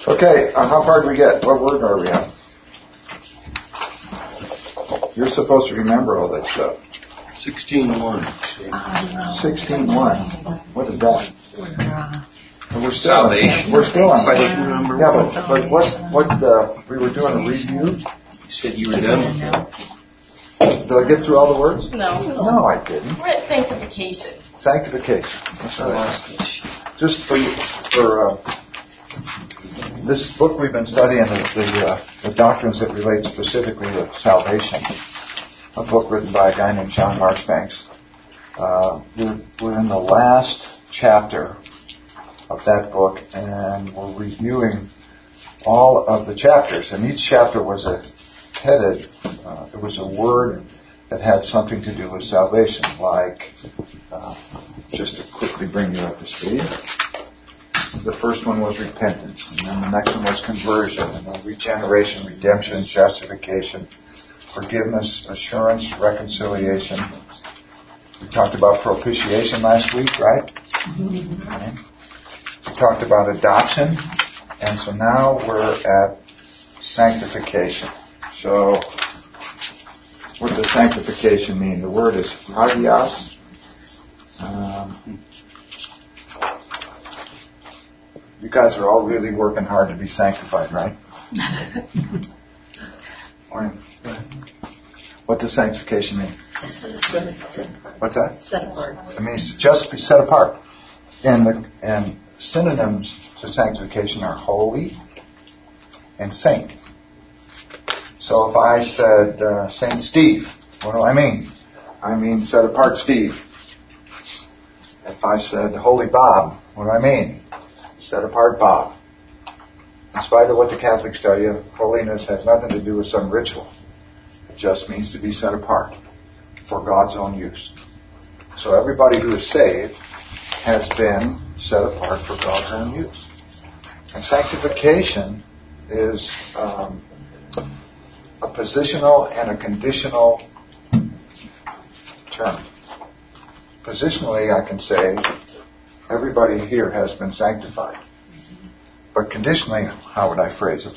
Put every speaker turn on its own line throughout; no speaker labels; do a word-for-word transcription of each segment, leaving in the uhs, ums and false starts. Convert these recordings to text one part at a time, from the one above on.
Okay, uh, how far did we get? What word are we on? You're supposed to remember all that stuff.
sixteen one.
sixteen one. What is that? And we're still
Salvation.
On, we're still on.
Question number
yeah,
one.
but, but what, what uh, we were doing a review.
You said you were done with that.
Did I get through all the words?
No.
No, I didn't.
We're at sanctification.
Sanctification. That's right. Just for you, for uh, this book we've been studying, the, the, uh, the doctrines that relate specifically to salvation. A book written by a guy named John Marchbanks. Uh, we're, we're in the last chapter of that book, and we're reviewing all of the chapters. And each chapter was a headed. Uh, it was a word that had something to do with salvation, like, uh, just to quickly bring you up to speed, the first one was repentance, and then the next one was conversion, and then regeneration, redemption, justification, forgiveness, assurance, reconciliation. We talked about propitiation last week, right? Mm-hmm. Okay. We talked about adoption, and so now we're at sanctification. So, what does sanctification mean? The word is hagios. Um, you guys are all really working hard to be sanctified, right? What does sanctification mean? What's that?
Set apart.
It means to just be set apart. And the and synonyms to sanctification are holy and saint. So if I said uh, Saint Steve, what do I mean? I mean set apart Steve. If I said Holy Bob, what do I mean? Set apart Bob. In spite of what the Catholics tell you, holiness has nothing to do with some ritual. It just means to be set apart for God's own use. So everybody who is saved has been set apart for God's own use. And sanctification is um, a positional and a conditional term. Positionally, I can say everybody here has been sanctified. But conditionally, how would I phrase it?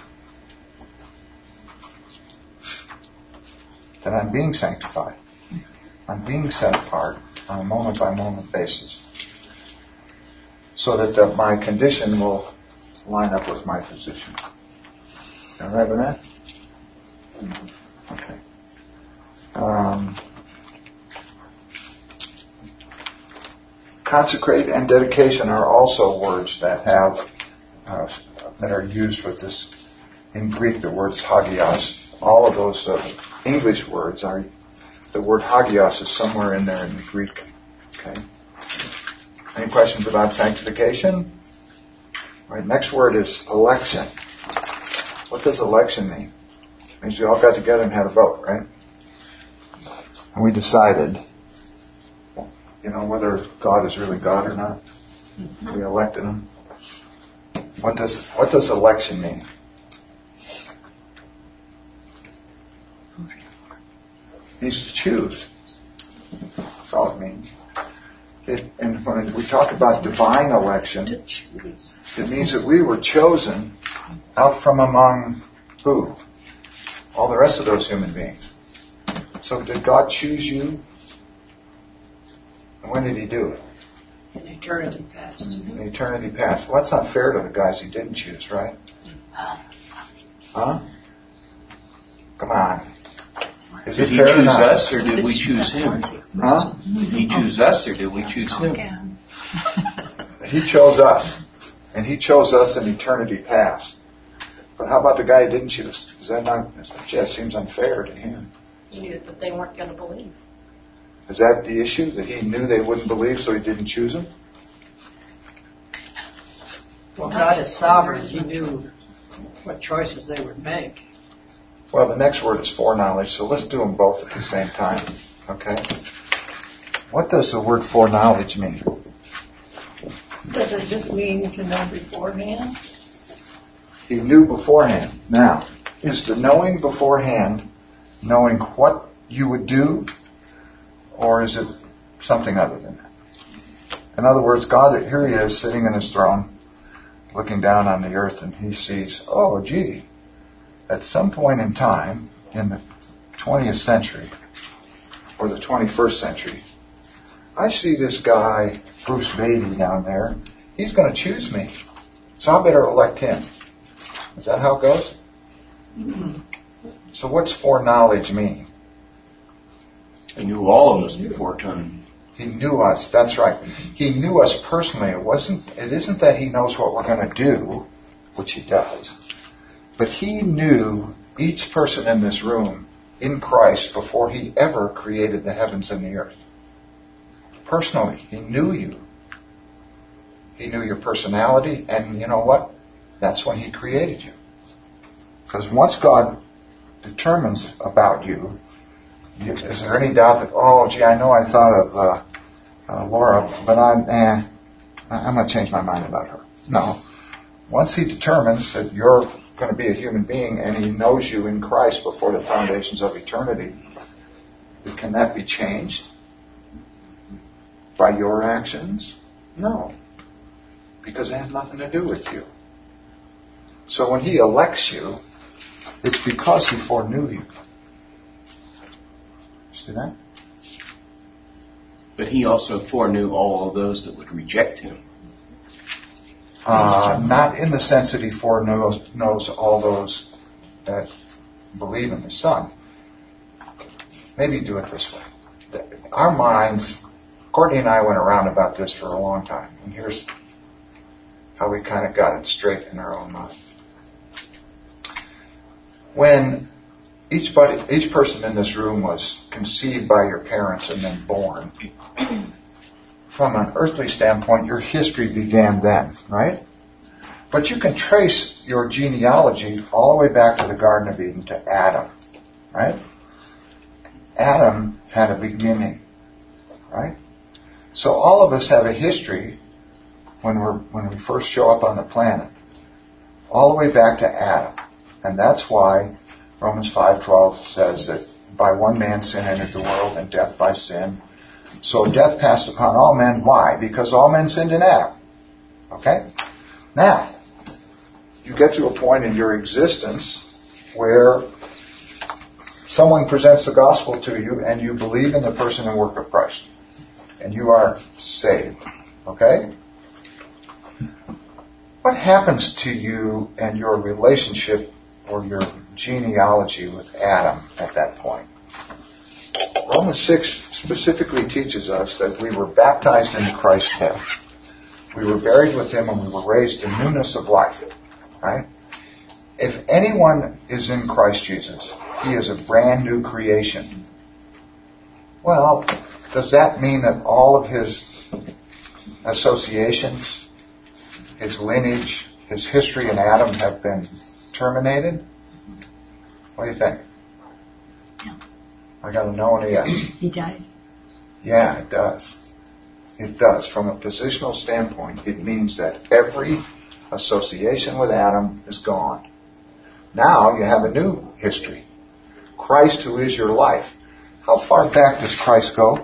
That I'm being sanctified. I'm being set apart on a moment-by-moment basis. So that the, my condition will line up with my position. All right with that? Okay. Um, consecrate and dedication are also words that have uh, that are used with this. In Greek, the word's hagios. All of those uh, English words are. The word hagios is somewhere in there in the Greek. Okay. Any questions about sanctification? All right. Next word is election. What does election mean? It means we all got together and had a vote, right? And we decided, you know, whether God is really God or not. Mm-hmm. We elected him. What does what does election mean? It means to choose. That's all it means. It, and when we talk about divine election, it means that we were chosen out from among who? All the rest of those human beings. So did God choose you? And when did he do it?
In eternity past.
In eternity past. Well, that's not fair to the guys he didn't choose, right? Huh? Come on. Is
did
it
he
fair
choose
or not?
us, or did we choose him?
Huh?
Did he choose us, or did we choose him?
He chose us. And he chose us in eternity past. But how about the guy who didn't choose? Is that not, that seems unfair to him.
He knew that they weren't going to believe.
Is that the issue? That he knew they wouldn't believe, so he didn't choose them?
Well, God is sovereign. He knew what choices they would make.
Well, the next word is foreknowledge, so let's do them both at the same time. Okay? What does the word foreknowledge mean?
Does it just mean to know beforehand?
He knew beforehand. Now, is the knowing beforehand knowing what you would do, or is it something other than that? In other words, God, here he is sitting in his throne, looking down on the earth and he sees, oh, gee, at some point in time in the twentieth century or the twenty-first century, I see this guy, Bruce Beatty, down there. He's going to choose me. So I better elect him. Is that how it goes? Mm-hmm. So what's foreknowledge mean?
He knew all of us before time.
He knew us. That's right. He knew us personally. It wasn't. It isn't that he knows what we're going to do, which he does, but he knew each person in this room in Christ before he ever created the heavens and the earth. Personally, he knew you. He knew your personality, and you know what? That's when he created you. Because once God determines about you, you, is there any doubt that, oh, gee, I know I thought of uh, uh, Laura, but I'm, eh, I'm going to change my mind about her. No. Once he determines that you're going to be a human being and he knows you in Christ before the foundations of eternity, can that be changed by your actions? No. Because it has nothing to do with you. So when he elects you, it's because he foreknew you. See that?
But he also foreknew all of those that would reject him.
Uh, not in the sense that he foreknows knows all those that believe in the Son. Maybe do it this way. Our minds, Courtney and I went around about this for a long time. And here's how we kind of got it straight in our own mind. When each, body, each person in this room was conceived by your parents and then born, from an earthly standpoint, your history began then, right? But you can trace your genealogy all the way back to the Garden of Eden to Adam, right? Adam had a beginning, right? So all of us have a history when we're when we first show up on the planet, all the way back to Adam. And that's why Romans five twelve says that by one man sin entered the world, and death by sin. So death passed upon all men. Why? Because all men sinned in Adam. Okay? Now, you get to a point in your existence where someone presents the gospel to you and you believe in the person and work of Christ. And you are saved. Okay? What happens to you and your relationship or your genealogy with Adam at that point? Romans six specifically teaches us that we were baptized into Christ's death. We were buried with him and we were raised in newness of life. Right? If anyone is in Christ Jesus, he is a brand new creation. Well, does that mean that all of his associations, his lineage, his history in Adam have been terminated? What do you think?
No.
I got a no and a yes.
He died.
Yeah, it does. It does. From a positional standpoint, it means that every association with Adam is gone. Now you have a new history. Christ, who is your life. How far back does Christ go?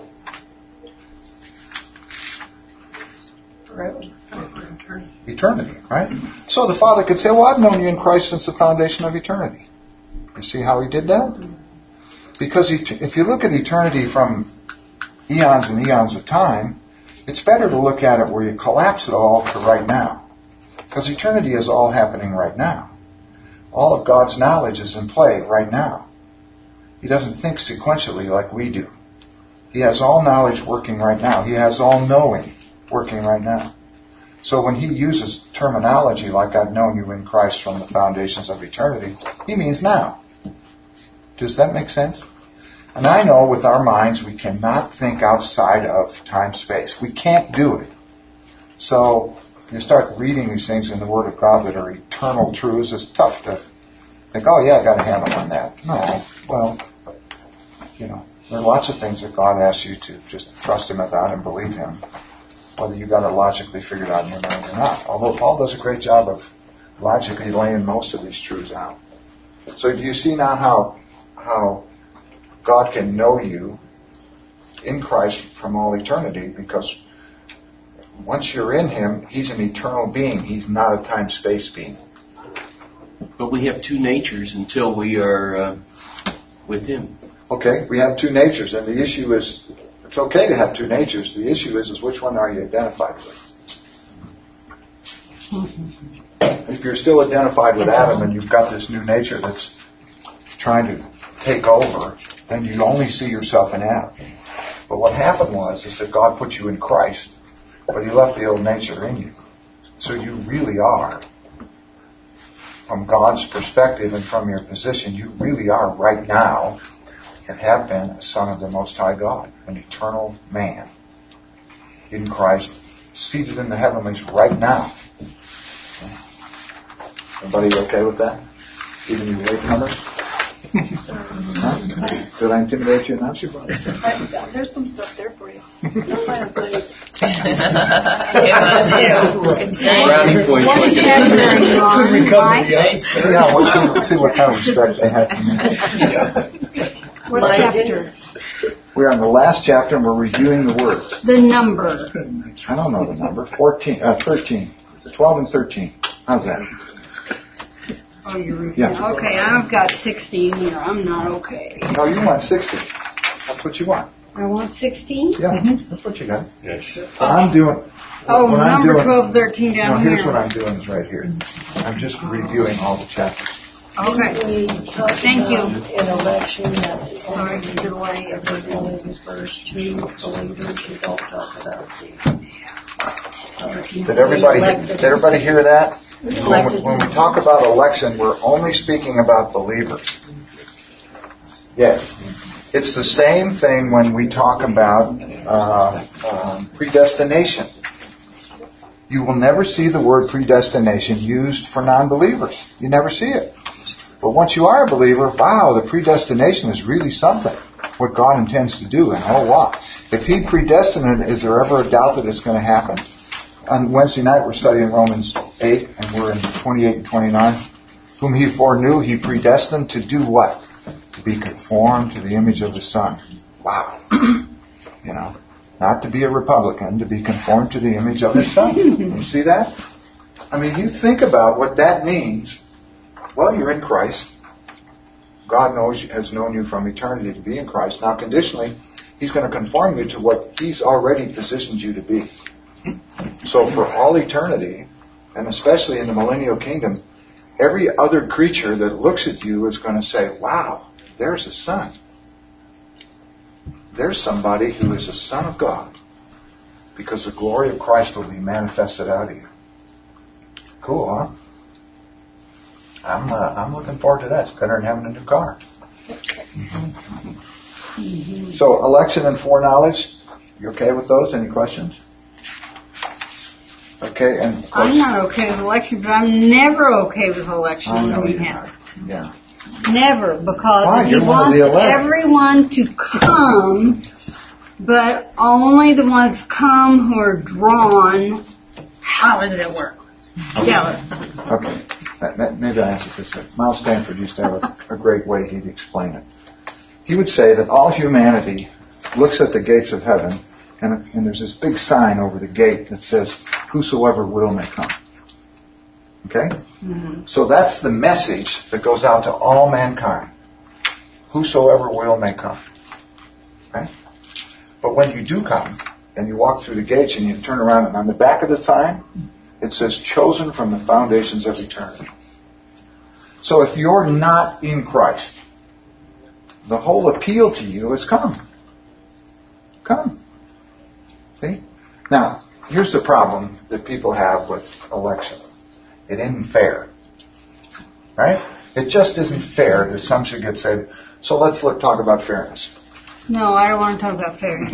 Forever.
Eternity, right? So the Father could say, well, I've known you in Christ since the foundation of eternity. You see how he did that? Because if you look at eternity from eons and eons of time, it's better to look at it where you collapse it all to right now. Because eternity is all happening right now. All of God's knowledge is in play right now. He doesn't think sequentially like we do. He has all knowledge working right now. He has all knowing working right now. So when he uses terminology like I've known you in Christ from the foundations of eternity, he means now. Does that make sense? And I know with our minds we cannot think outside of time-space. We can't do it. So you start reading these things in the Word of God that are eternal truths, it's tough to think, oh yeah, I got a handle on that. No, well, you know, there are lots of things that God asks you to just trust him about and believe him, whether you got it logically figured out in your mind or not. Although Paul does a great job of logically laying most of these truths out. So do you see now how how God can know you in Christ from all eternity? Because once you're in Him, He's an eternal being. He's not a time-space being.
But we have two natures until we are uh, with Him.
Okay, we have two natures, and the issue is, it's okay to have two natures. The issue is, is which one are you identified with? If you're still identified with Adam and you've got this new nature that's trying to take over, then you only see yourself in Adam. But what happened was is that God put you in Christ, but He left the old nature in you. So you really are, from God's perspective and from your position, you really are right now and have been a son of the Most High God, an eternal man in Christ, seated in the heavenlies right now. Everybody okay with that? Even you latecomers? Huh? Did I intimidate you enough?
I, there's some stuff there for you.
Brownie points
What
like
chapter are you on, Mike?
See, how, what, see, see what kind of respect they have for me.
What chapter?
We're on the last chapter and we're reviewing the words.
The number.
I don't know the number. Fourteen, uh, thirteen. Twelve and thirteen. How's that?
Oh, you're reading.
Yeah.
Okay, I've got sixteen here. I'm not okay.
No, you want sixty. That's what you want.
I want sixteen?
Yeah, that's what you got.
Yes.
What I'm doing.
Oh,
what I'm
number
doing,
twelve, thirteen
No,
down
here's
here.
what I'm doing is right here. I'm just reviewing all the chapters.
Okay. Thank you.
In election, that's
Sorry to delay
only the first two believers, she's all talked about the. uh,
Did everybody did everybody hear that? When we, when we talk about election, we're only speaking about believers. Yes. It's the same thing when we talk about uh, um, predestination. You will never see the word predestination used for non-believers. You never see it. But once you are a believer, wow, the predestination is really something. What God intends to do. And oh, wow. If He predestined it, is there ever a doubt that it's going to happen? On Wednesday night, we're studying Romans eight, and we're in twenty-eight and twenty-nine. Whom He foreknew, He predestined to do what? To be conformed to the image of His Son. Wow. You know, not to be a Republican, to be conformed to the image of His Son. You see that? I mean, you think about what that means. Well, you're in Christ. God knows has known you from eternity to be in Christ. Now, conditionally, He's going to conform you to what He's already positioned you to be. So for all eternity, and especially in the millennial kingdom, every other creature that looks at you is going to say, wow, there's a son. There's somebody who is a son of God. Because the glory of Christ will be manifested out of you. Cool, huh? I'm uh, I'm looking forward to that. It's better than having a new car. Mm-hmm. So election and foreknowledge, you okay with those? Any questions? Okay, and
I'm not okay with election, but I'm never okay with election
I
when
know
we
you're
have.
not. Yeah.
Never, because
Why?
He
You're one of
wants
the elect.
everyone to come, but only the ones come who are drawn. How does it work? Yeah.
Okay. Maybe I answer it this way. Miles Stanford used to have a, a great way he'd explain it. He would say that all humanity looks at the gates of heaven, and, and there's this big sign over the gate that says, whosoever will may come. Okay? Mm-hmm. So that's the message that goes out to all mankind. Whosoever will may come. Okay? But when you do come, and you walk through the gates and you turn around, and on the back of the sign, it says, chosen from the foundations of eternity. So if you're not in Christ, the whole appeal to you is come. Come. See? Now, here's the problem that people have with election. It isn't fair. Right? It just isn't fair that some should get saved. So let's look, talk about fairness.
No, I don't want to talk about fairness.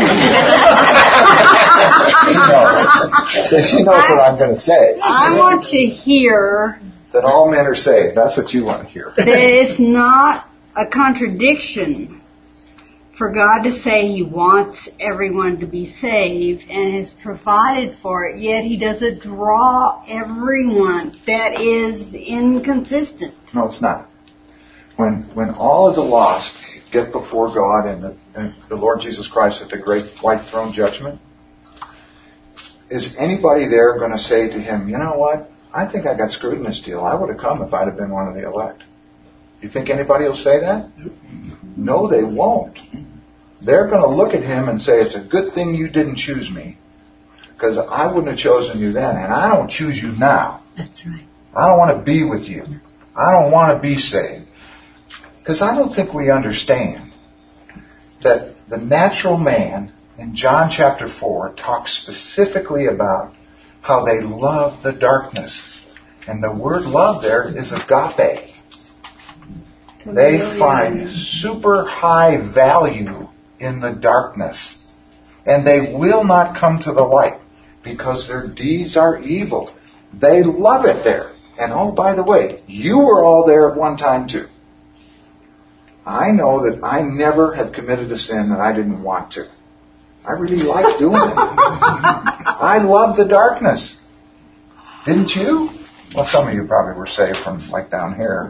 She knows. So she knows what I'm going to say.
I want to hear
that all men are saved. That's what you want to hear.
that it's not a contradiction for God to say He wants everyone to be saved and has provided for it, yet He doesn't draw everyone. That is inconsistent.
No, it's not. When when all of the lost get before God and the, and the Lord Jesus Christ at the great white throne judgment, is anybody there going to say to him, you know what? I think I got screwed in this deal. I would have come if I'd have been one of the elect. You think anybody will say that? No, they won't. They're going to look at him and say, it's a good thing you didn't choose me, because I wouldn't have chosen you then, and I don't choose you now.
That's right.
I don't want to be with you. I don't want to be saved. Because I don't think we understand that the natural man in John chapter four talks specifically about how they love the darkness. And the word love there is agape. They find super high value in the darkness. And they will not come to the light because their deeds are evil. They love it there. And oh, by the way, you were all there at one time too. I know that I never have committed a sin that I didn't want to. I really like doing it. I love the darkness. Didn't you? Well, some of you probably were saved from like down here.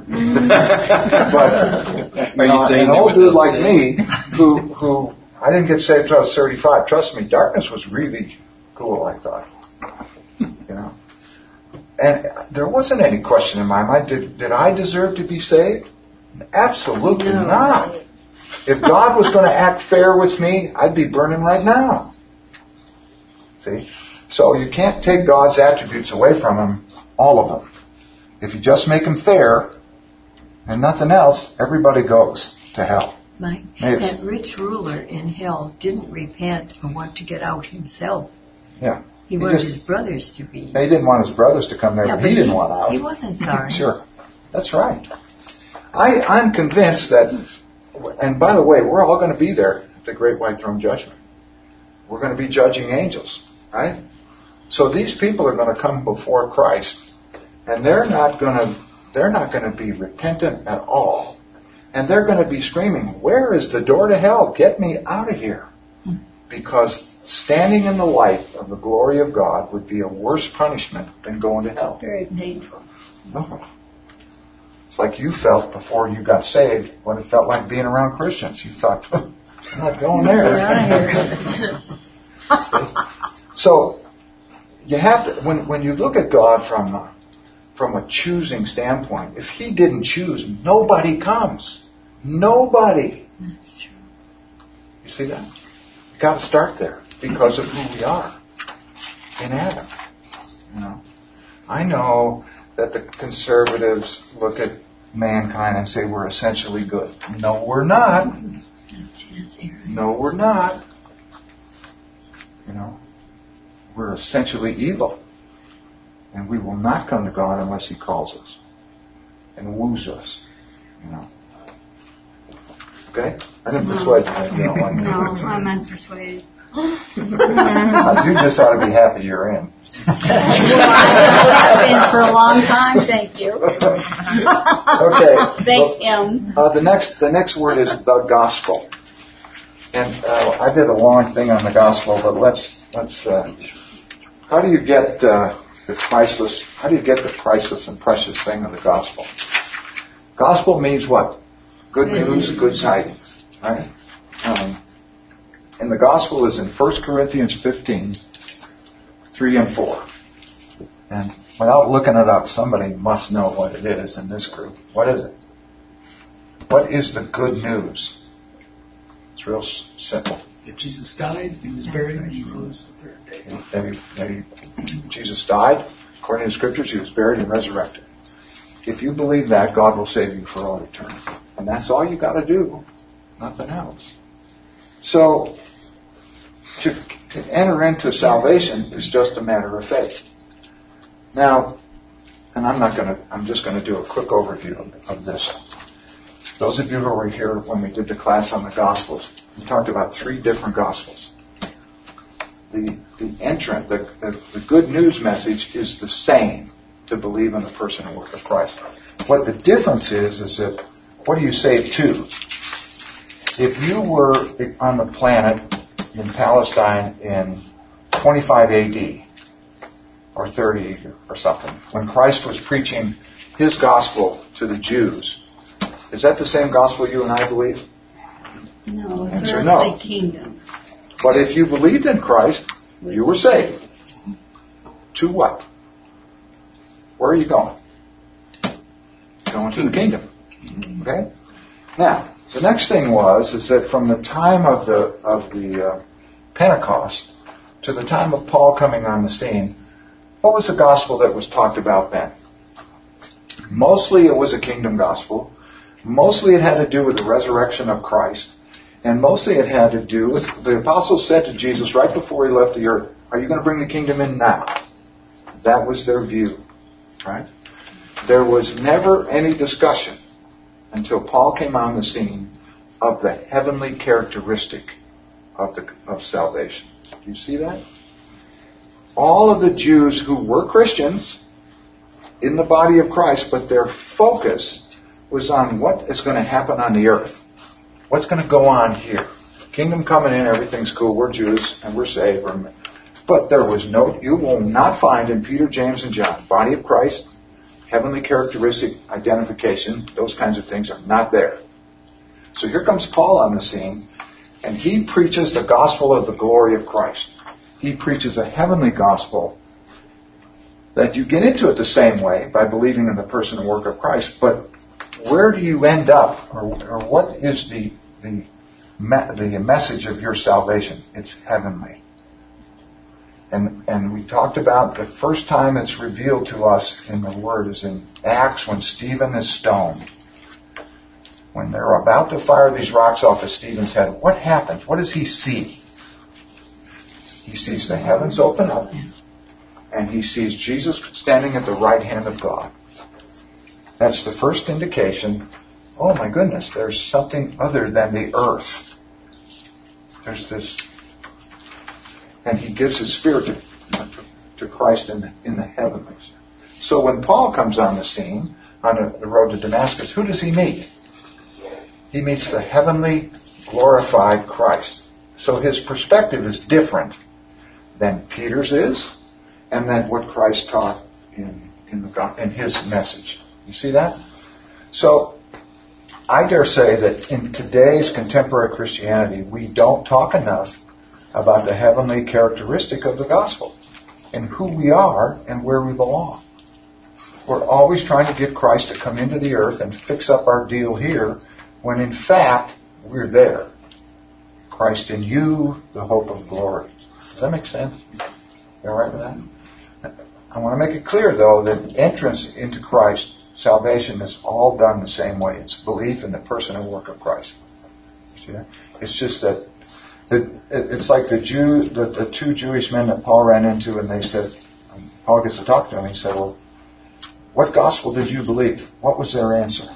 But you know, an old dude like me, who who I didn't get saved until I was thirty-five. Trust me, darkness was really cool, I thought. You know, and there wasn't any question in my mind. Did did I deserve to be saved? Absolutely
No.
not. If God was going to act fair with me, I'd be burning right now. See? So you can't take God's attributes away from Him, all of them. If you just make Him fair and nothing else, everybody goes to hell.
Mike,
Maybe.
that rich ruler in hell didn't repent and want to get out himself.
Yeah.
He,
He
wanted
just-
his brothers to be.
He didn't want his brothers to come there,
Yeah,
but
but
he didn't want out.
He wasn't sorry.
Sure. That's right. I, I'm convinced that, and by the way, we're all going to be there at the Great White Throne Judgment. We're going to be judging angels, right? So these people are going to come before Christ, and they're not going to, they're not going to be repentant at all. And they're going to be screaming, where is the door to hell? Get me out of here. Because standing in the light of the glory of God would be a worse punishment than going to hell.
Very painful.
No. It's like you felt before you got saved, what it felt like being around Christians. You thought, I'm not going there. So, you have to, when, when you look at God from a, from a choosing standpoint, if He didn't choose, nobody comes. Nobody.
That's true.
You see that? You got to start there because of who we are in Adam. You know, I know that the conservatives look at mankind and say we're essentially good. No, we're not. No, we're not. You know, we're essentially evil. And we will not come to God unless He calls us and woos us. You know. Okay? I didn't persuade you. You don't like me.
No, I'm unpersuaded.
You just ought to be happy you're in.
Well, I've been for a long time, thank you.
Okay.
Thank Him.
Uh, the next, the next word is the gospel, and uh, I did a long thing on the gospel, but let's let's. Uh, how do you get uh, the priceless? How do you get the priceless and precious thing of the gospel? Gospel means what? Good news, good tidings, right? Um, and the gospel is in First Corinthians fifteen, three and four. And without looking it up, somebody must know what it is in this group. What is it? What is the good news? It's real s- simple.
That Jesus died, He was buried, and He rose the third day.
That he, that he, Jesus died, according to the Scriptures, He was buried and resurrected. If you believe that, God will save you for all eternity. And that's all you got to do. Nothing else. So, to, to enter into salvation is just a matter of faith. Now, and I'm not going to, I'm just going to do a quick overview of, of this. Those of you who were here when we did the class on the Gospels, we talked about three different Gospels. The, the entrant, the, the, the good news message is the same, to believe in the person and work of Christ. What the difference is, is that, what do you say to? If you were on the planet in Palestine in twenty-five A D or thirty or something, when Christ was preaching His gospel to the Jews, is that the same gospel you and I believe?
No,
Answer
it's
no.
earthly kingdom.
But if you believed in Christ, you were saved. to what? Where are you going? Going to the kingdom. Okay? Now, the next thing was is that from the time of the of the uh, Pentecost to the time of Paul coming on the scene, what was the gospel that was talked about then? Mostly it was a kingdom gospel. Mostly it had to do with the resurrection of Christ. And mostly it had to do with, the apostles said to Jesus right before he left the earth, are you going to bring the kingdom in now? That was their view. Right? There was never any discussion until Paul came on the scene of the heavenly characteristic of the of salvation. Do you see that? All of the Jews who were Christians in the body of Christ, but their focus was on what is going to happen on the earth. What's going to go on here? Kingdom coming in, everything's cool, we're Jews, and we're saved. But there was no, you will not find in Peter, James, and John, body of Christ, heavenly characteristic identification, those kinds of things are not there. So here comes Paul on the scene, and he preaches the gospel of the glory of Christ. He preaches a heavenly gospel that you get into it the same way by believing in the person and work of Christ, but where do you end up, or, or what is the, the, the message of your salvation? It's heavenly. And, and we talked about the first time it's revealed to us in the Word is in Acts when Stephen is stoned. When they're about to fire these rocks off of Stephen's head, what happens? What does he see? He sees the heavens open up, and he sees Jesus standing at the right hand of God. That's the first indication, oh my goodness, there's something other than the earth. There's this, and he gives his spirit to, to Christ in the, in the heavenlies. So when Paul comes on the scene, on the road to Damascus, who does he meet? He meets the heavenly, glorified Christ. So his perspective is different than Peter's is, and than what Christ taught in, in, the, in his message. You see that? So, I dare say that in today's contemporary Christianity, we don't talk enough about the heavenly characteristic of the gospel and who we are and where we belong. We're always trying to get Christ to come into the earth and fix up our deal here, when in fact, we're there. Christ in you, the hope of glory. Does that make sense? You all right with that? I want to make it clear, though, that entrance into Christ, salvation, is all done the same way. It's belief in the person and work of Christ. See that? It's just that, that it's like the Jew, the, the two Jewish men that Paul ran into, and they said, Paul gets to talk to him. He said, "Well, what gospel did you believe?" What was their answer?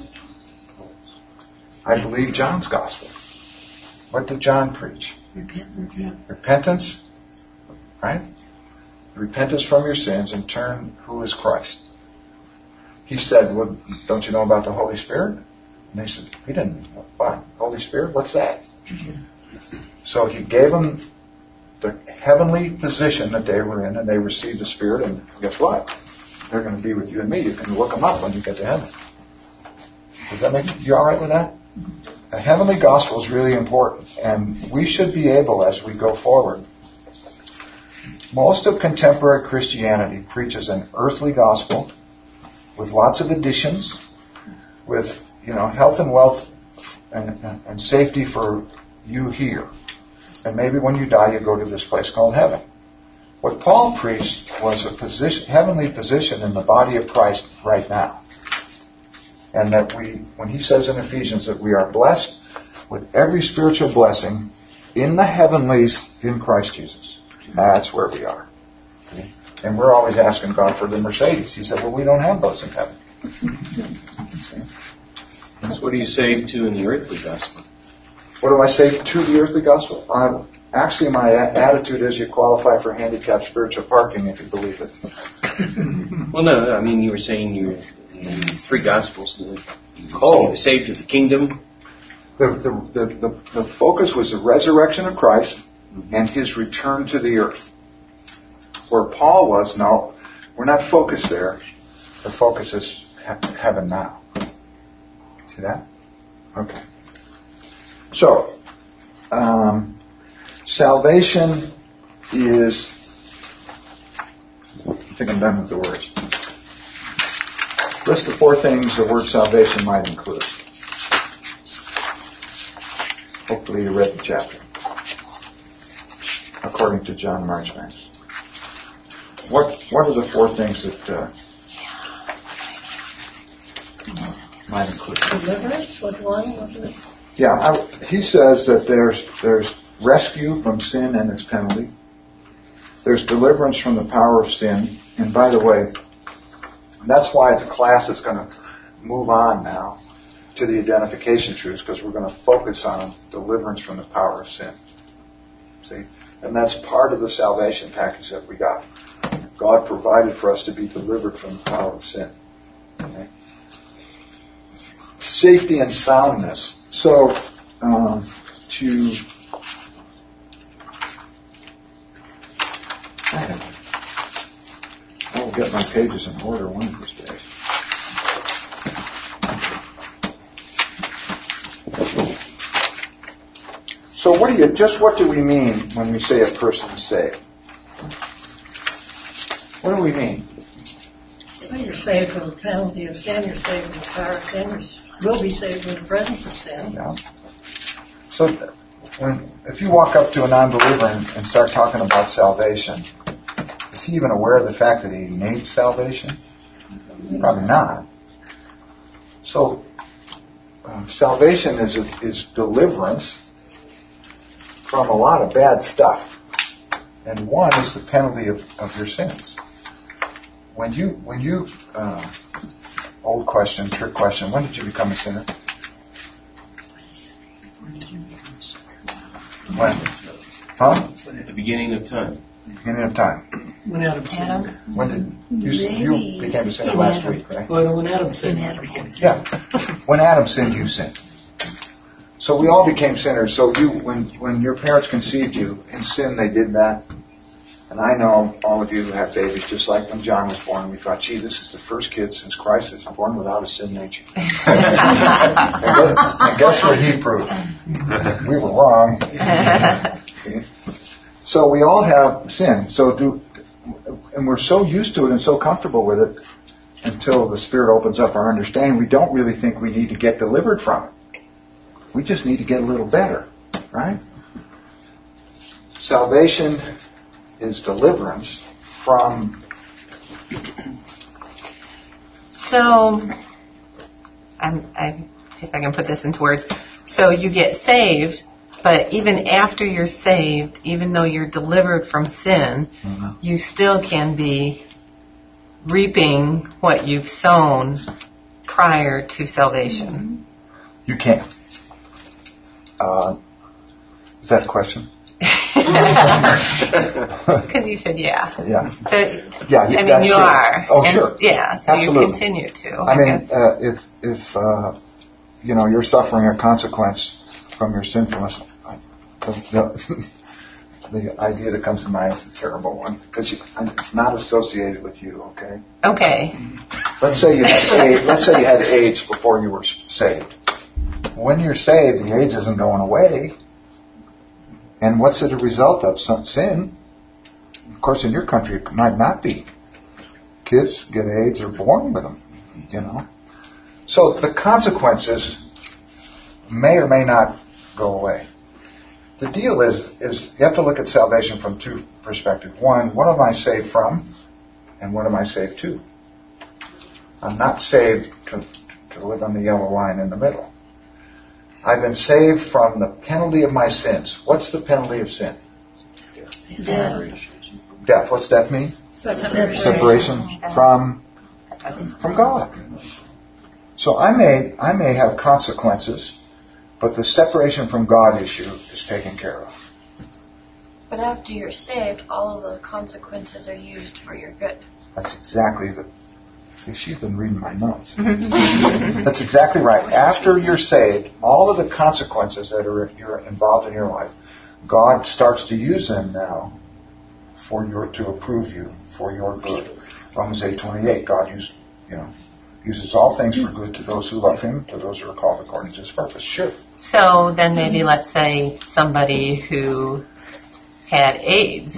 "I believe John's gospel." What did John preach?
Repentance.
Repentance, right? Repentance from your sins and turn who is Christ. He said, "Well, don't you know about the Holy Spirit?" And they said, "We didn't. What? Holy Spirit? What's that?" So he gave them the heavenly position that they were in, and they received the Spirit, and guess what? They're going to be with you and me. You can look them up when you get to heaven. Does that make you all right with that? A heavenly gospel is really important, and we should be able, as we go forward. Most of contemporary Christianity preaches an earthly gospel with lots of additions, with, you know, health and wealth and, and, and safety for you here. And maybe when you die, you go to this place called heaven. What Paul preached was a position, heavenly position in the body of Christ right now. And that we, when he says in Ephesians that we are blessed with every spiritual blessing in the heavenlies in Christ Jesus. That's where we are. Okay? And we're always asking God for the Mercedes. He said, well, we don't have those in heaven.
So what are you saved to in the earthly gospel?
What do I say to the earthly gospel? Uh, actually, my a- attitude is you qualify for handicapped spiritual parking if you believe it.
Well, no, I mean, you were saying you were in three gospels.
Oh.
Saved to the kingdom.
The, the, the, the, the focus was the resurrection of Christ and his return to the earth. Where Paul was, no, we're not focused there. The focus is heaven now. See that? Okay. So, um, salvation is think I'm done with the words. List the four things the word salvation might include. Hopefully you read the chapter. According to John Marchbanks. What what are the four things that uh, might include?
Deliverance was one, wasn't it?
Yeah, I, he says that there's there's rescue from sin and its penalty. There's deliverance from the power of sin. And by the way, that's why the class is going to move on now to the identification truths, because we're going to focus on deliverance from the power of sin. See? And that's part of the salvation package that we got. God provided for us to be delivered from the power of sin. Okay? Safety and soundness. So, um, to... I will get my pages in order one of these days. So what do you, just what do we mean when we say a person is saved? What do we mean?
Well, you're saved from the penalty of sin, you're saved from the power of sin, you will be saved from the presence of sin.
Yeah. So when, if you walk up to a non-believer and, and start talking about salvation, is he even aware of the fact that he needs salvation? Probably not. So uh, salvation is, is deliverance from a lot of bad stuff. And one is the penalty of, of your sins. When you, when you, uh, old question, trick question, when did you become a sinner? When? Huh?
At the beginning of time.
Beginning of time.
When Adam sinned.
When did you, you became a sinner last week, right?
Well, when Adam sinned.
Yeah. When Adam sinned, you sinned. So we all became sinners. So you, when when your parents conceived you in sin, they did that. And I know all of you who have babies, just like when John was born, we thought, gee, this is the first kid since Christ is born without a sin nature. and, guess, and guess what he proved? We were wrong. See? So we all have sin. So do, and we're so used to it and so comfortable with it until the Spirit opens up our understanding. We don't really think we need to get delivered from it. We just need to get a little better, right? Salvation is deliverance from...
So, I'm, I see if I can put this into words. So you get saved, but even after you're saved, even though you're delivered from sin, mm-hmm. you still can be reaping what you've sown prior to salvation.
You can. Uh, is that a question?
Because you said yeah.
Yeah.
So,
yeah,
I mean,
that's
you
true.
are.
Oh,
and,
sure.
Yeah, so
Absolutely.
you continue to.
I, I mean, uh, if, if uh, you know, you're suffering a consequence from your sinfulness, the, the idea that comes to mind is a terrible one, because it's not associated with you, okay?
Okay.
Let's say you had AIDS, let's say you had AIDS before you were saved. When you're saved, the AIDS isn't going away. And what's it a result of? Some sin. Of course, in your country, it might not be. Kids get AIDS or born with them, you know. So the consequences may or may not go away. The deal is, is you have to look at salvation from two perspectives. One, what am I saved from? And what am I saved to? I'm not saved to, to live on the yellow line in the middle. I've been saved from the penalty of my sins. What's the penalty of sin?
Death.
Death. What's death mean?
Separation.
Separation from from God. So I may I may have consequences, but the separation from God issue is taken care of.
But after you're saved, all of those consequences are used for your good.
That's exactly the... See, she's been reading my notes. That's exactly right. After you're saved, all of the consequences that are you're involved in your life, God starts to use them now for your to approve you for your good. Romans eight twenty-eight. God uses you know uses all things for good to those who love Him, to those who are called according to His purpose. Sure.
So then maybe let's say somebody who had AIDS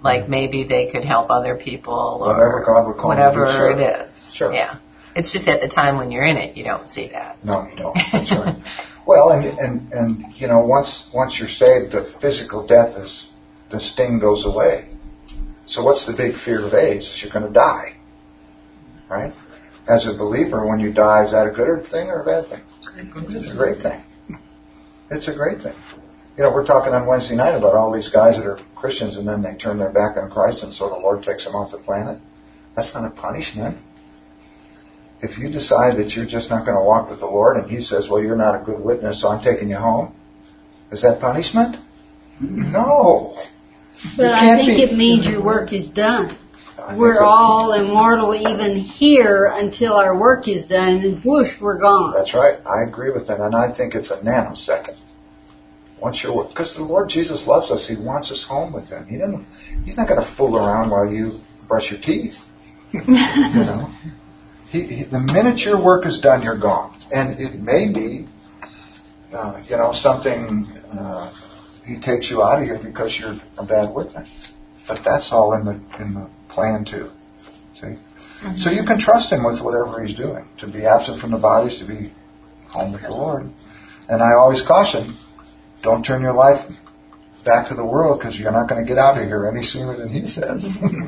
Like maybe they could help other people or
Whatever God would call
whatever
them to do, sure.
it is.
Sure.
Yeah. It's just at the time when you're in it, you don't see that.
No, you don't. That's right. Well, and, and, and, you know, once, once you're saved, the physical death is, the sting goes away. So what's the big fear of AIDS? Is you're going to die. Right? As a believer, when you die, is that a good thing or a bad thing? It's a great thing. It's a great thing. You know, we're talking on Wednesday night about all these guys that are Christians and then they turn their back on Christ and so the Lord takes them off the planet. That's not a punishment. If you decide that you're just not going to walk with the Lord and He says, well, you're not a good witness, so I'm taking you home, is that punishment? No.
But I think be. it means your work is done. We're all immortal even here until our work is done, and then whoosh, we're gone.
That's right. I agree with that, and I think it's a nanosecond. Once you're, because the Lord Jesus loves us, He wants us home with Him. He didn't. He's not going to fool around while you brush your teeth. You know. He, he, the minute your work is done, you're gone, and it may be, uh, you know, something. Uh, he takes you out of here because you're a bad witness, but that's all in the in the plan too. See, mm-hmm. So you can trust Him with whatever He's doing. To be absent from the bodies, to be home with the Lord. And I always caution: don't turn your life back to the world because you're not going to get out of here any sooner than He says.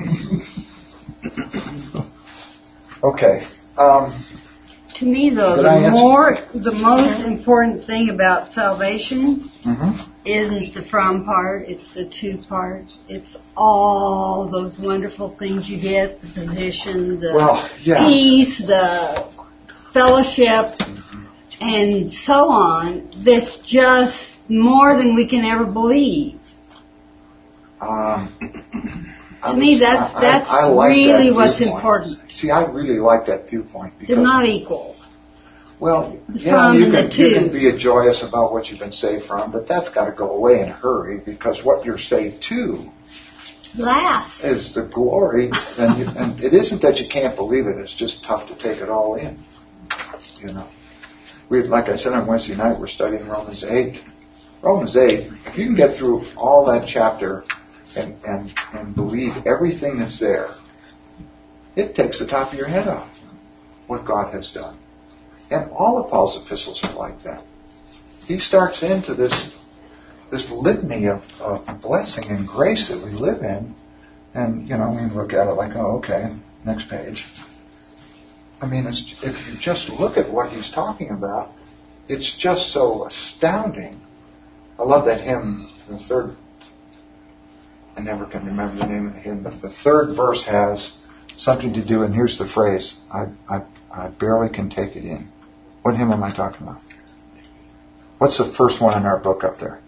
Okay. Um,
to me, though, the more, the most important thing about salvation mm-hmm. isn't the from part; it's the to part. It's all those wonderful things you get: the position, the
well, yeah.
peace, the fellowship, and so on. That's just more than we can ever believe.
Um.
To me, that's that's I, I like really that what's important.
See, I really like that viewpoint. Because
they're not equal.
Well, yeah, you can, you can be joyous about what you've been saved from, but that's got to go away in a hurry because what you're saved to
lasts
is the glory. And, you, and it isn't that you can't believe it; it's just tough to take it all in. You know, we like I said on Wednesday night, we're studying Romans eight. Romans eight. If you can get through all that chapter. And, and and believe everything that's there, it takes the top of your head off what God has done. And all of Paul's epistles are like that. He starts into this this litany of, of blessing and grace that we live in, and you know we look at it like, oh, okay, next page. I mean, it's, if you just look at what he's talking about, it's just so astounding. I love that hymn, the third. I never can remember the name of the hymn, but the third verse has something to do, and here's the phrase, I, I, I barely can take it in. What hymn am I talking about? What's the first one in our book up there?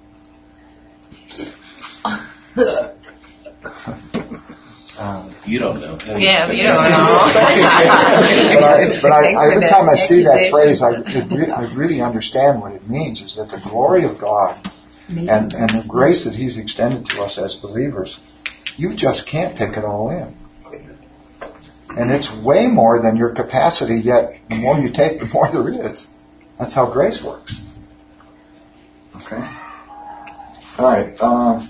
um, you don't know.
Yeah, but you don't know.
but I, but I, every time I see that phrase, I, it, I really understand what it means, is that the glory of God And, and the grace that He's extended to us as believers, you just can't take it all in. And it's way more than your capacity, yet the more you take, the more there is. That's how grace works. Okay? All right. Um,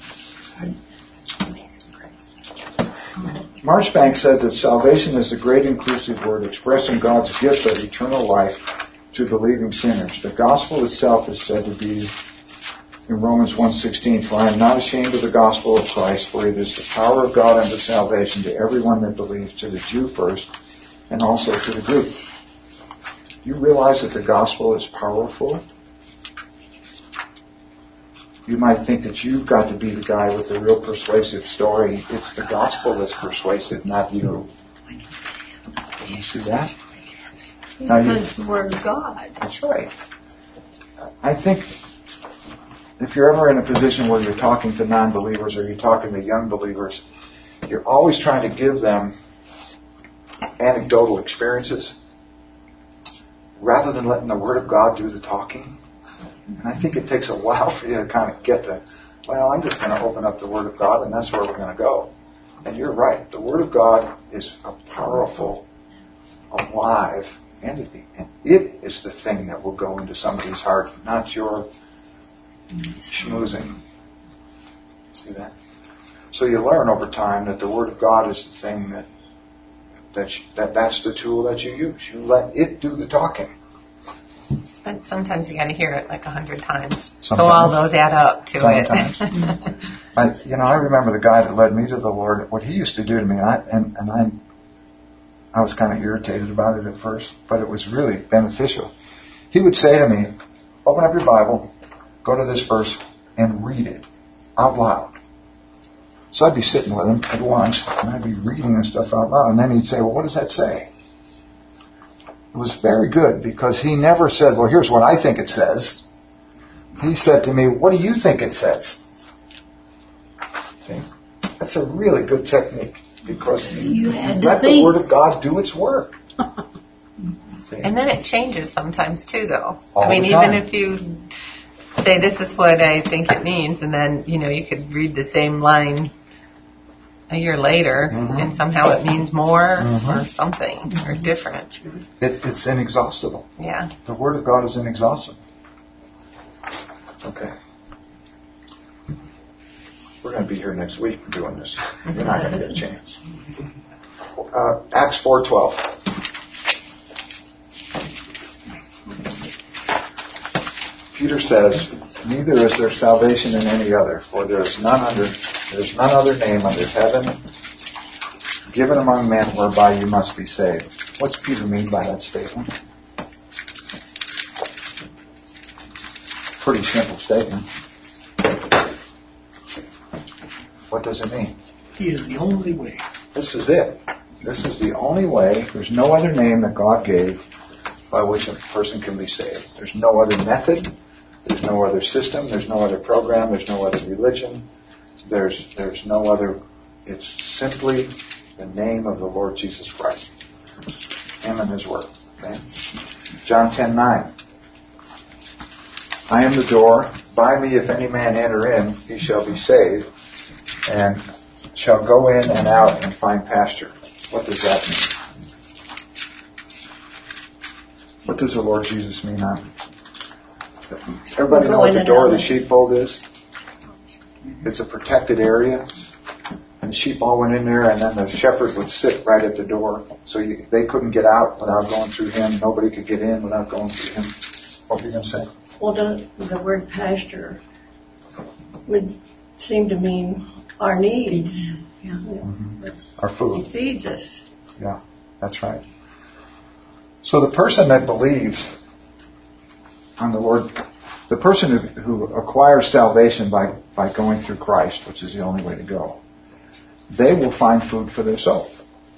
Marchbank said that salvation is a great inclusive word expressing God's gift of eternal life to believing sinners. The gospel itself is said to be in Romans one sixteen, for I am not ashamed of the gospel of Christ, for it is the power of God unto salvation to everyone that believes, to the Jew first, and also to the Greek. Do you realize that the gospel is powerful? You might think that you've got to be the guy with the real persuasive story. It's the gospel that's persuasive, not you. You see that?
Because the Word of God.
That's right. I think if you're ever in a position where you're talking to non-believers or you're talking to young believers, you're always trying to give them anecdotal experiences rather than letting the Word of God do the talking. And I think it takes a while for you to kind of get the, well, I'm just going to open up the Word of God and that's where we're going to go. And you're right. The Word of God is a powerful, alive entity. And it is the thing that will go into somebody's heart, not your schmoozing. See that? So you learn over time that the Word of God is the thing that that, you, that that's the tool that you use. You let it do the talking.
But sometimes you got to hear it like a hundred times.
Sometimes.
So all those add up to
Sometimes.
it.
I, you know, I remember the guy that led me to the Lord. What he used to do to me, and I and, and I, I was kind of irritated about it at first, but it was really beneficial. He would say to me, "Open up your Bible, go to this verse, and read it out loud." So I'd be sitting with him at lunch, and I'd be reading this stuff out loud, and then he'd say, "Well, what does that say?" It was very good because he never said, "Well, here's what I think it says." He said to me, "What do you think it says?" See? That's a really good technique because you,
You had to
let the
think.
Word of God do its work. See?
And then it changes sometimes too, though.
All
I mean,
the
even
time.
if you say this is what I think it means, and then you know you could read the same line a year later,
Mhm.
and somehow it means more
Mhm.
or something or different.
It, it's inexhaustible.
Yeah.
The Word of God is inexhaustible. Okay. We're going to be here next week doing this. You're not going to get a chance. Uh, Acts four twelve. Peter says, "Neither is there salvation in any other, for there is none under there is none other name under heaven given among men whereby you must be saved." What's Peter mean by that statement? Pretty simple statement. What does it mean?
He is the only way.
This is it. This is the only way. There's no other name that God gave by which a person can be saved. There's no other method. There's no other system. There's no other program. There's no other religion. There's there's no other. It's simply the name of the Lord Jesus Christ. Him and His Word. Okay? John ten nine. "I am the door. By me, if any man enter in, he shall be saved, and shall go in and out and find pasture." What does that mean? What does the Lord Jesus mean on? Everybody know what the door of the sheepfold is? It's a protected area. And the sheep all went in there, and then the shepherd would sit right at the door. So you, they couldn't get out without going through him. Nobody could get in without going through him. What were you going to say?
Well, the, the word pasture would seem to mean our needs. Yeah.
Mm-hmm. Our food.
He feeds us.
Yeah, that's right. So the person that believes on the Lord, the person who, who acquires salvation by, by going through Christ, which is the only way to go, they will find food for their soul.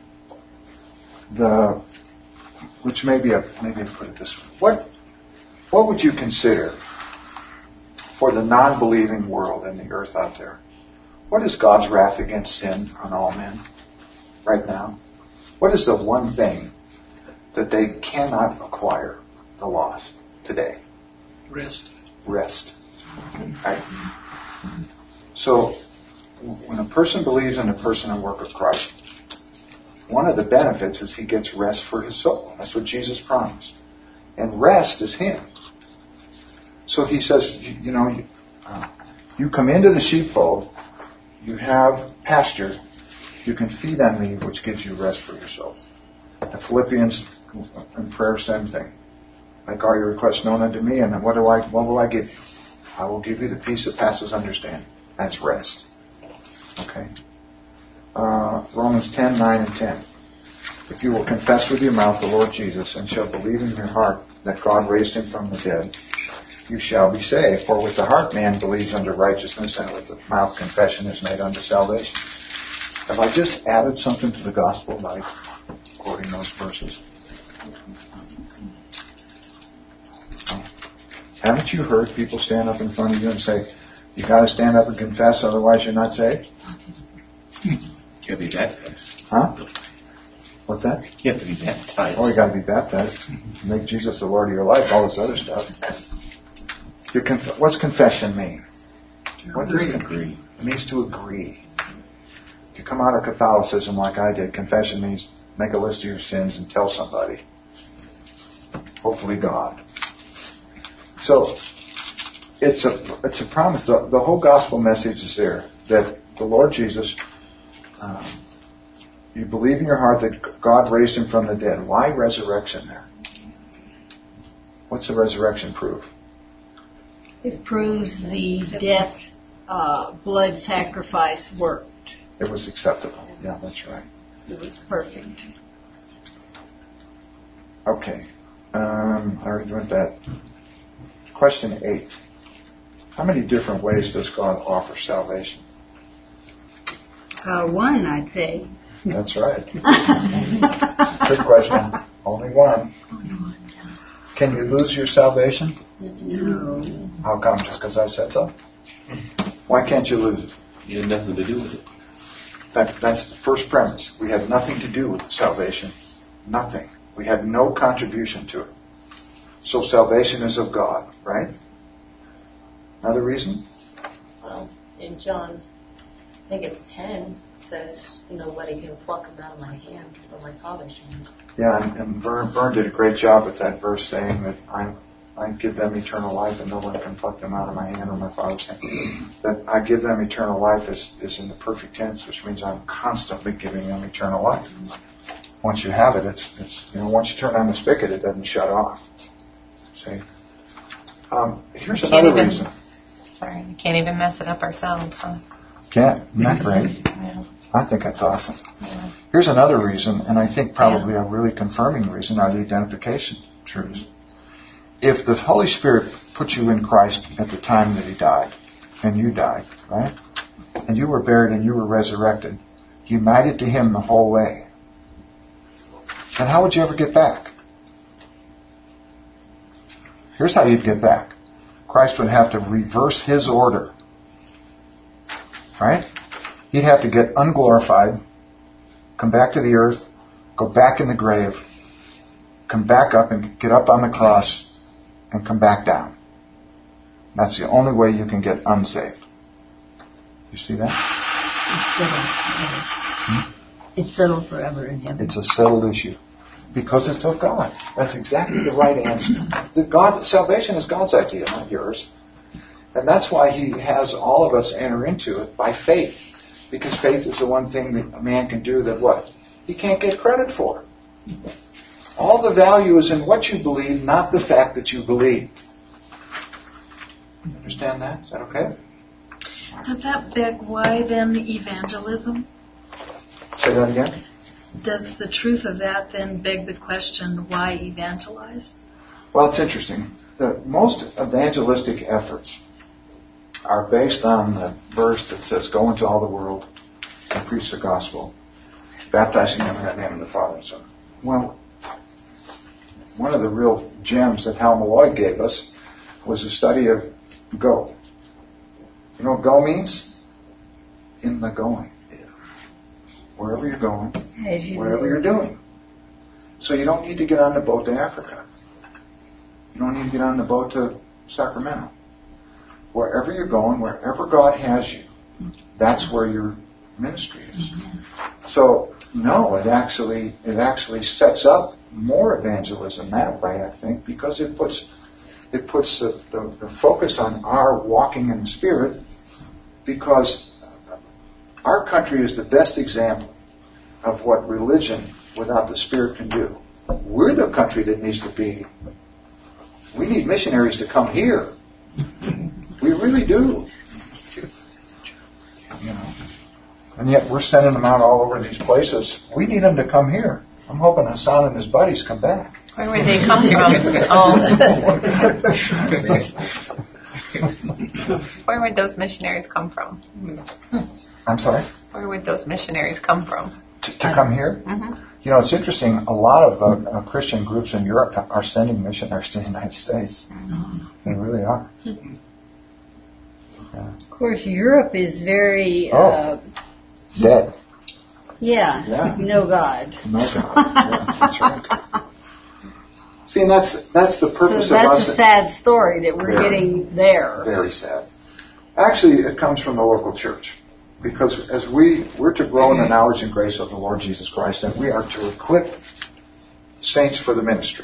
The, which may be a, maybe put it this way. What, what would you consider for the non-believing world and the earth out there? What is God's wrath against sin on all men right now? What is the one thing that they cannot acquire, the lost, today?
Rest.
Rest. Right? So, when a person believes in the person and work of Christ, one of the benefits is he gets rest for his soul. That's what Jesus promised. And rest is Him. So He says, you, you know, you, uh, you come into the sheepfold, you have pasture, you can feed on me, which gives you rest for your soul. The Philippians in prayer, same thing. Make all your requests known unto me, and what do I? What will I give you? I will give you the peace that passes understanding. That's rest. Okay. Uh, Romans ten nine and ten. If you will confess with your mouth the Lord Jesus, and shall believe in your heart that God raised Him from the dead, you shall be saved. For with the heart man believes unto righteousness, and with the mouth confession is made unto salvation. Have I just added something to the gospel by quoting those verses? Haven't you heard people stand up in front of you and say, you got to stand up and confess, otherwise you're not saved?
You have to be baptized.
Huh? What's that?
You have to be baptized.
Oh, you got to be baptized. Make Jesus the Lord of your life. All this other stuff. Your conf- what's confession mean? What does it
agree?
It means to agree. If you come out of Catholicism like I did, confession means make a list of your sins and tell somebody. Hopefully God. So it's a it's a promise. The, the whole gospel message is there that the Lord Jesus, um, you believe in your heart that God raised him from the dead. Why resurrection there? What's the resurrection proof?
It proves the death, uh, blood sacrifice worked.
It was acceptable. Yeah, that's right.
It was perfect.
Okay. Um, I already went that. Question eight. How many different ways does God offer salvation?
Uh, one, I'd say.
That's right. Good question. Only one. Can you lose your salvation?
No.
How come? Just because I said so? Why can't you lose it?
You had nothing to do with it.
That, that's the first premise. We had nothing to do with salvation. Nothing. We had no contribution to it. So salvation is of God, right? Another reason?
Well, in John, I think it's ten, it says, nobody can pluck them out of my hand or my Father's hand.
Yeah, and, and Vern, Vern did a great job with that verse, saying that I, I give them eternal life and no one can pluck them out of my hand or my Father's hand. That I give them eternal life is, is in the perfect tense, which means I'm constantly giving them eternal life. Once you have it, it's, it's you know, once you turn on the spigot, it doesn't shut off. See? Um, here's
Can't
another
even-
reason.
Sorry, we can't even mess it up ourselves, huh?
Can't. Isn't that great?
Yeah.
I think that's awesome.
Yeah.
Here's another reason, and I think probably a really confirming reason, are the identification truths. If the Holy Spirit put you in Christ at the time that he died, and you died, right? And you were buried and you were resurrected, united to him the whole way, then how would you ever get back? Here's how you'd get back. Christ would have to reverse his order. Right? He'd have to get unglorified, come back to the earth, go back in the grave, come back up and get up on the cross, and come back down. That's the only way you can get unsaved. You see that?
It's settled forever in heaven.
It's a settled issue. Because it's of God. That's exactly the right answer. The God, salvation is God's idea, not yours. And that's why he has all of us enter into it by faith. Because faith is the one thing that a man can do that what? He can't get credit for. All the value is in what you believe, not the fact that you believe. Understand that? Is that okay?
Does that beg why then evangelism?
Say that again?
Does the truth of that then beg the question, why evangelize?
Well, it's interesting. The most evangelistic efforts are based on the verse that says, go into all the world and preach the gospel, baptizing them in the name of the Father and Son. Well, one of the real gems that Hal Malloy gave us was a study of go. You know what go means? In the going. Wherever you're going,
You
wherever you're doing. So you don't need to get on the boat to Africa. You don't need to get on the boat to Sacramento. Wherever you're going, wherever God has you, that's where your ministry is. So no, it actually it actually sets up more evangelism that way, I think, because it puts it puts the, the, the focus on our walking in the Spirit, because our country is the best example of what religion without the Spirit can do. We're the country that needs to be. We need missionaries to come here. We really do. You know, and yet we're sending them out all over these places. We need them to come here. I'm hoping Hassan and his buddies come back.
Where would they come from? Oh. Where would those missionaries come from?
I'm sorry?
Where would those missionaries come from?
To, to come here?
Mm-hmm.
You know, it's interesting. A lot of uh, uh, Christian groups in Europe are sending missionaries to the United States. They really are. Yeah.
Of course, Europe is very,
Oh.
uh,
Dead.
yeah,
Yeah.
no God.
No God. Yeah, that's right. See, and that's that's the
So
purpose of
that's
us.
a sad story that we're
Very.
getting there.
Very sad. Actually, it comes from the local church. Because as we, we're to grow in the knowledge and grace of the Lord Jesus Christ, and we are to equip saints for the ministry.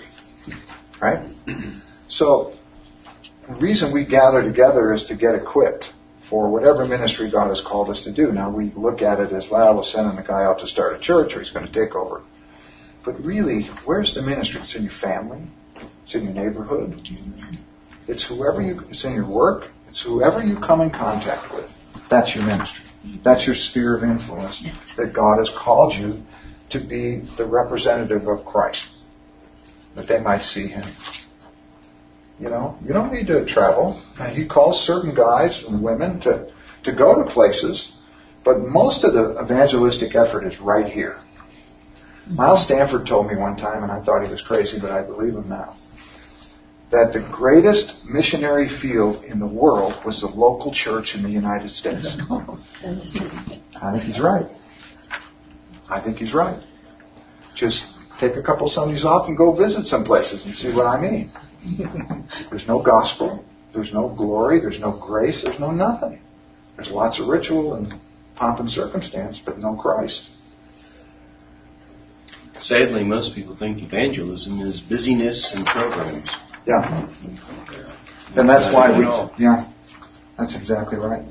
Right? So, the reason we gather together is to get equipped for whatever ministry God has called us to do. Now, we look at it as, well, we're sending a guy out to start a church or he's going to take over. But really, where's the ministry? It's in your family. It's in your neighborhood. It's whoever you, it's in your work. It's whoever you come in contact with. That's your ministry. That's your sphere of influence that God has called you to be the representative of Christ, that they might see Him. You know, you don't need to travel. Now, He calls certain guys and women to, to go to places, but most of the evangelistic effort is right here. Miles Stanford told me one time, and I thought he was crazy, but I believe him now, that the greatest missionary field in the world was the local church in the United States. I think he's right. I think he's right. Just take a couple Sundays off and go visit some places and see what I mean. There's no gospel. There's no glory. There's no grace. There's no nothing. There's lots of ritual and pomp and circumstance, but no Christ.
Sadly, most people think evangelism is busyness and programs.
Yeah. And that's why we, yeah, that's exactly right.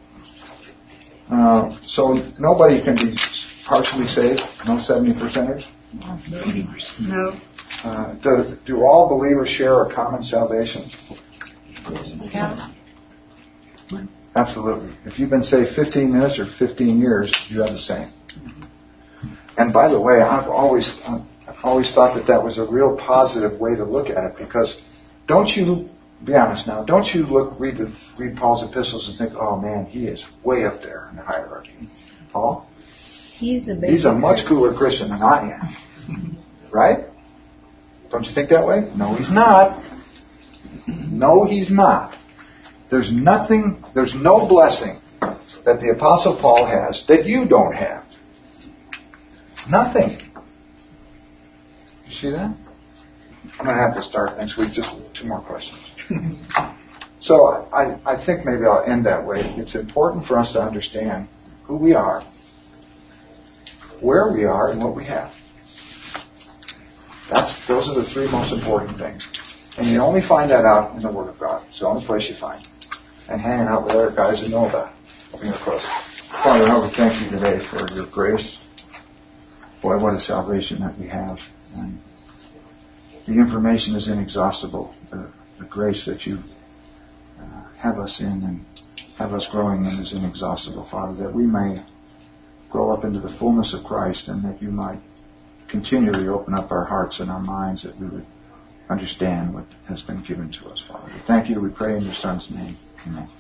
Uh, so nobody can be partially saved, no seventy percenters?
No.
Uh, do, do all believers share a common salvation?
Yeah.
Absolutely. If you've been saved fifteen minutes or fifteen years, you have the same. And by the way, I've always I've always thought that that was a real positive way to look at it, because don't you, be honest now, don't you look read the, read Paul's epistles and think, oh man, he is way up there in the hierarchy. Paul?
He's a
He's a much cooler Christian than I am. Right? Don't you think that way? No, he's not. No, he's not. There's nothing, there's no blessing that the Apostle Paul has that you don't have. Nothing. You see that? I'm going to have to start next week. Just two more questions. So I, I think maybe I'll end that way. It's important for us to understand who we are, where we are, and what we have. That's those are the three most important things. And you only find that out in the Word of God. It's the only place you find it. And hanging out with other guys who know that. Open your close. Father, I would thank you today for your grace. Boy, what a salvation that we have. And the information is inexhaustible. The, the grace that you uh, have us in and have us growing in is inexhaustible, Father, that we may grow up into the fullness of Christ, and that you might continually open up our hearts and our minds, that we would understand what has been given to us, Father. We thank you. We pray in your Son's name. Amen.